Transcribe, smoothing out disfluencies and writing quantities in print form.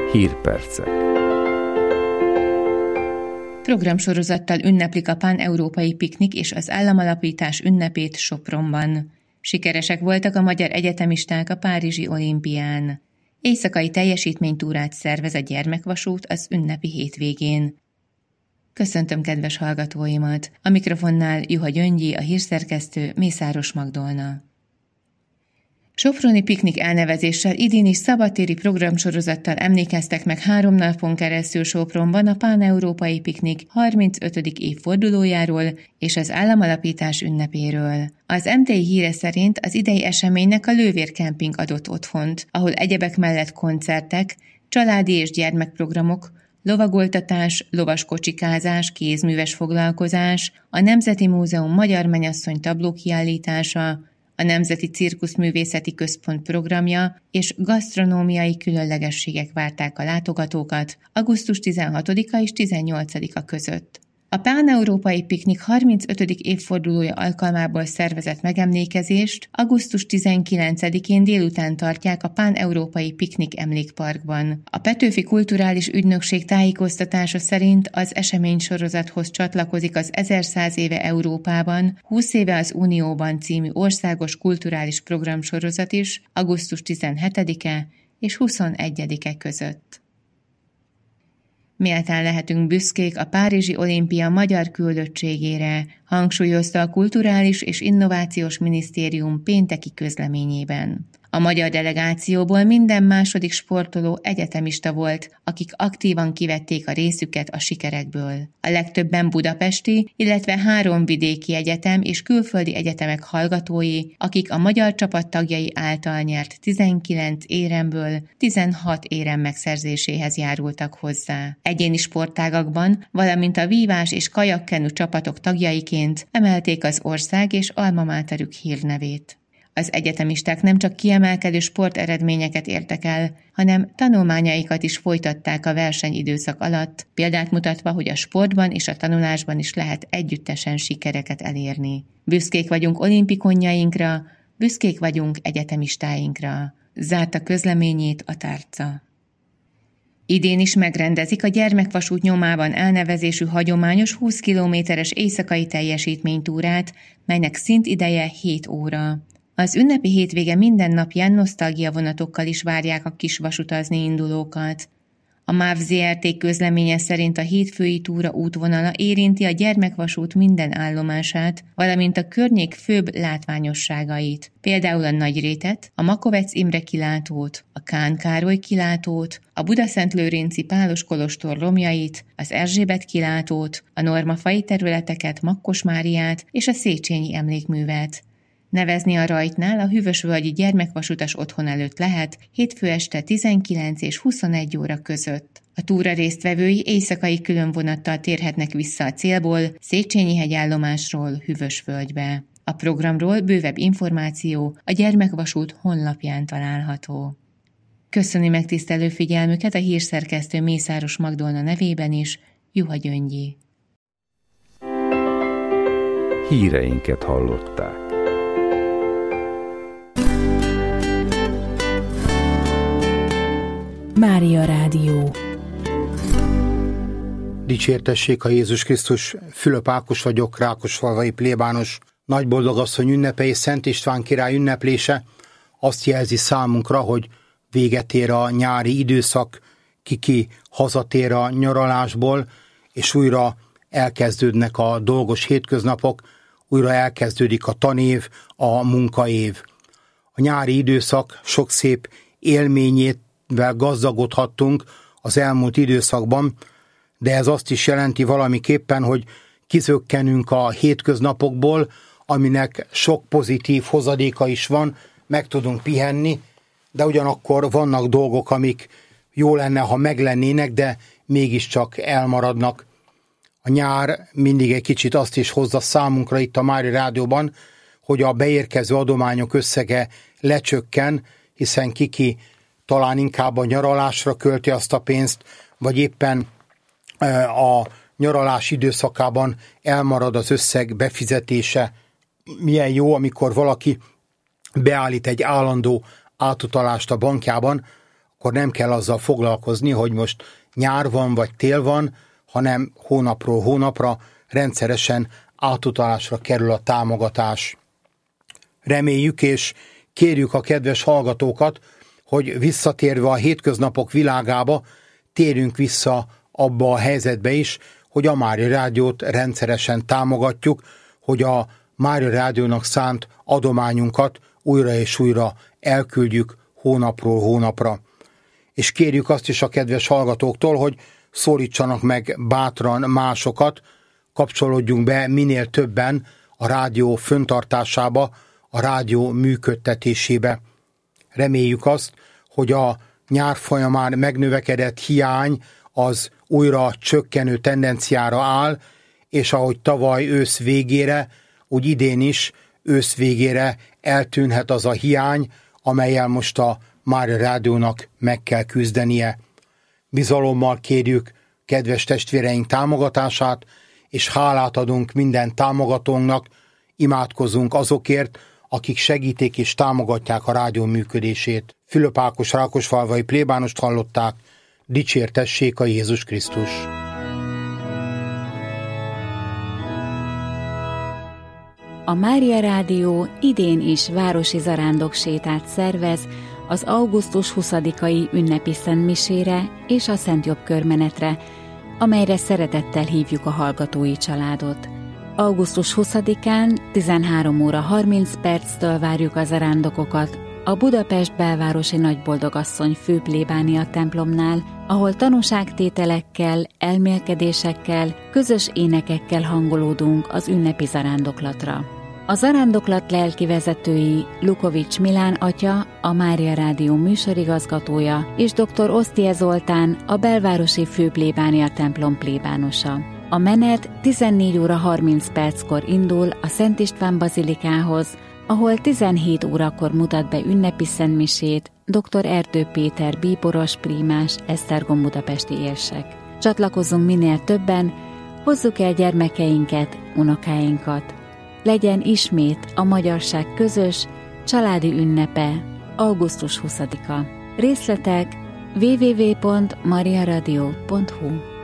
Hírpercek. Programsorozattal ünneplik a pán-európai piknik és az államalapítás ünnepét Sopronban. Sikeresek voltak a magyar egyetemisták a párizsi olimpián. Éjszakai teljesítménytúrát szervez a gyermekvasút az ünnepi hétvégén. Köszöntöm kedves hallgatóimat! A mikrofonnál Juha Gyöngyi, a hírszerkesztő, Mészáros Magdolna. Soproni piknik elnevezéssel idén is szabadtéri programsorozattal emlékeztek meg 3 napon keresztül Sopronban a pán-európai piknik 35. évfordulójáról és az államalapítás ünnepéről. Az MTI híre szerint az idei eseménynek a Lővér Kemping adott otthont, ahol egyebek mellett koncertek, családi és gyermekprogramok, lovagoltatás, lovaskocsikázás, kézműves foglalkozás, a Nemzeti Múzeum Magyar Mennyasszony tablókiállítása, a Nemzeti Cirkuszművészeti Központ programja és gasztronómiai különlegességek várták a látogatókat augusztus 16-a és 18-a között. A pán-európai piknik 35. évfordulója alkalmából szervezett megemlékezést augusztus 19-én délután tartják a pán-európai piknik emlékparkban. A Petőfi Kulturális Ügynökség tájékoztatása szerint az eseménysorozathoz csatlakozik az 1100 éve Európában, 20 éve az Unióban című országos kulturális programsorozat is augusztus 17-e és 21-e között. Méltán lehetünk büszkék a Párizsi Olimpia magyar küldöttségére, hangsúlyozta a Kulturális és Innovációs Minisztérium pénteki közleményében. A magyar delegációból minden második sportoló egyetemista volt, akik aktívan kivették a részüket a sikerekből. A legtöbben budapesti, illetve 3 vidéki egyetem és külföldi egyetemek hallgatói, akik a magyar csapat tagjai által nyert 19 éremből 16 érem megszerzéséhez járultak hozzá. Egyéni sportágakban, valamint a vívás és kajakkenu csapatok tagjaiként emelték az ország és alma materük hírnevét. Az egyetemisták nem csak kiemelkedő sporteredményeket értek el, hanem tanulmányaikat is folytatták a versenyidőszak alatt, példát mutatva, hogy a sportban és a tanulásban is lehet együttesen sikereket elérni. Büszkék vagyunk olimpikonjainkra, büszkék vagyunk egyetemistáinkra. Zárta közleményét a tárca. Idén is megrendezik a gyermekvasút nyomában elnevezésű hagyományos 20 kilométeres éjszakai teljesítménytúrát, melynek szintideje 7 óra. Az ünnepi hétvége minden napján nosztalgia vonatokkal is várják a kisvasutazni indulókat. A MÁV Zrt. Közleménye szerint a hétfői túra útvonala érinti a gyermekvasút minden állomását, valamint a környék főbb látványosságait, például a Nagyrétet, a Makovec Imre kilátót, a Kán Károly kilátót, a Budaszentlőrinci Pálos kolostor romjait, az Erzsébet kilátót, a normafai területeket, Makkos Máriát és a Széchenyi emlékművet. Nevezni a rajtnál a Hűvösvölgyi gyermekvasutas otthon előtt lehet hétfő este 19 és 21 óra között. A túra résztvevői éjszakai különvonattal térhetnek vissza a célból, Széchenyi hegyállomásról Hűvösvölgybe. A programról bővebb információ a Gyermekvasút honlapján található. Köszöni megtisztelő figyelmüket a hírszerkesztő Mészáros Magdolna nevében is, Juha Gyöngyi. Híreinket hallották. Mária Rádió. Dicsértessék a Jézus Krisztus, Fülöp Ákos vagyok, rákosfalvai plébános. Nagyboldogasszony ünnepe és Szent István király ünneplése azt jelzi számunkra, hogy véget ér a nyári időszak, ki hazatér a nyaralásból, és újra elkezdődnek a dolgos hétköznapok, újra elkezdődik a tanév, a munkaév. A nyári időszak sok szép élményét gazdagodhattunk az elmúlt időszakban, de ez azt is jelenti valamiképpen, hogy kizökkenünk a hétköznapokból, aminek sok pozitív hozadéka is van, meg tudunk pihenni, de ugyanakkor vannak dolgok, amik jó lenne, ha meglennének, de mégiscsak elmaradnak. A nyár mindig egy kicsit azt is hozza számunkra itt a Mária Rádióban, hogy a beérkező adományok összege lecsökken, hiszen ki talán inkább a nyaralásra költi azt a pénzt, vagy éppen a nyaralás időszakában elmarad az összeg befizetése. Milyen jó, amikor valaki beállít egy állandó átutalást a bankjában, akkor nem kell azzal foglalkozni, hogy most nyár van vagy tél van, hanem hónapról hónapra rendszeresen átutalásra kerül a támogatás. Reméljük és kérjük a kedves hallgatókat, hogy visszatérve a hétköznapok világába, térjünk vissza abba a helyzetbe is, hogy a Mária Rádiót rendszeresen támogatjuk, hogy a Mária Rádiónak szánt adományunkat újra és újra elküldjük hónapról hónapra. És kérjük azt is a kedves hallgatóktól, hogy szólítsanak meg bátran másokat, kapcsolódjunk be minél többen a rádió föntartásába, a rádió működtetésébe. Reméljük azt, hogy a nyár folyamán megnövekedett hiány az újra csökkenő tendenciára áll, és ahogy tavaly ősz végére, úgy idén is ősz végére eltűnhet az a hiány, amellyel most a Mária Rádiónak meg kell küzdenie. Bizalommal kérjük kedves testvéreink támogatását, és hálát adunk minden támogatónknak, imádkozunk azokért, akik segítik és támogatják a rádió működését. Fülöp Ákos rákosfalvai plébánost hallották, dicsértessék a Jézus Krisztus! A Mária Rádió idén is városi zarándoksétát szervez az augusztus 20-ai ünnepi szentmisére és a Szent Jobb körmenetre, amelyre szeretettel hívjuk a hallgatói családot. Augusztus 20-án 13 óra 30 perctől várjuk a zarándokokat a Budapest belvárosi Nagyboldogasszony főplébánia templomnál, ahol tanúságtételekkel, elmélkedésekkel, közös énekekkel hangolódunk az ünnepi zarándoklatra. A zarándoklat lelkivezetői Lukovics Milán atya, a Mária Rádió műsorigazgatója, és dr. Osztie Zoltán, a belvárosi főplébánia templom plébánosa. A menet 14 óra 30 perckor indul a Szent István bazilikához, ahol 17 órakor mutat be ünnepi szentmisét dr. Erdő Péter bíboros prímás Esztergom budapesti érsek. Csatlakozzunk minél többen, hozzuk el gyermekeinket, unokáinkat. Legyen ismét a magyarság közös, családi ünnepe, augusztus 20-a. Részletek www.mariaradio.hu